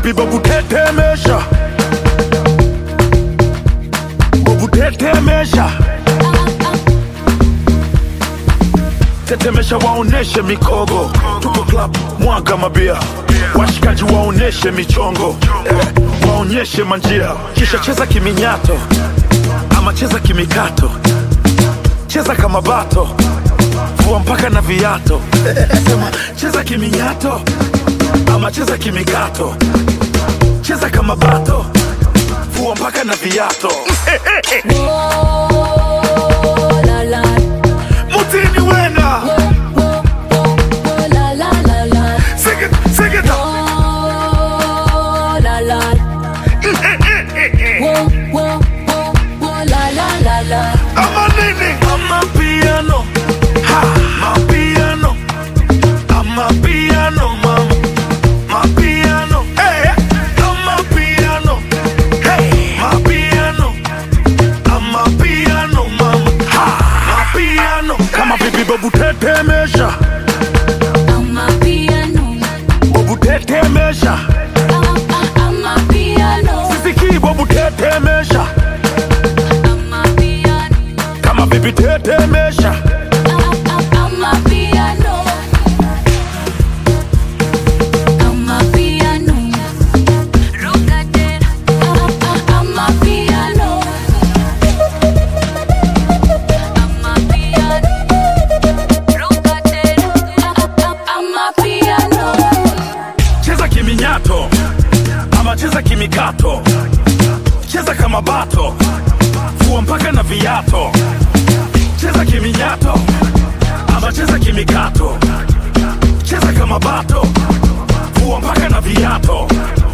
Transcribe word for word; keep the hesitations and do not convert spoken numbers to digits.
vipi babu tetemesha, babu tetemesha, tetemesha waoneshe mikogo. Tuko club mwaga mabia, washikaji waoneshe michongo, eh, waonyeshe manjia. Kisha cheza kiminyato ama cheza kimikato, cheza kama bato, vua mpaka na viato. Sema cheza kiminyato ama cheza kimikato, cheza kama bato, vua mpaka na viato. Oh, la la. Mutini wena. Oh, oh, oh, oh, la la la la. Sing it, sing it. Oh, la la. Oh, oh, oh, oh, la la la la. I'm a nini, I'm a piano. Ha, my piano. I'm a piano, mama. My piano. Hey, I'm a piano. Hey, my piano. I'm a piano, mama. Ha, my piano. Kama vipi babu tetemesha, I'm a piano. babu tetemesha. I'm, I'm a piano. Sisiki babu tetemesha, I'm a piano. kama vipi tetemesha. I'm a piano. I'm a piano. Rockadera. I'm a piano. I'm a piano. Rockadera. I'm a piano. Cheza kiminyato ama cheza kimikato, cheza kama bato, vua mpaka na viato. Cheza kiminyato ama cheza kimikato, cheza kama bato, vua mpaka na viato.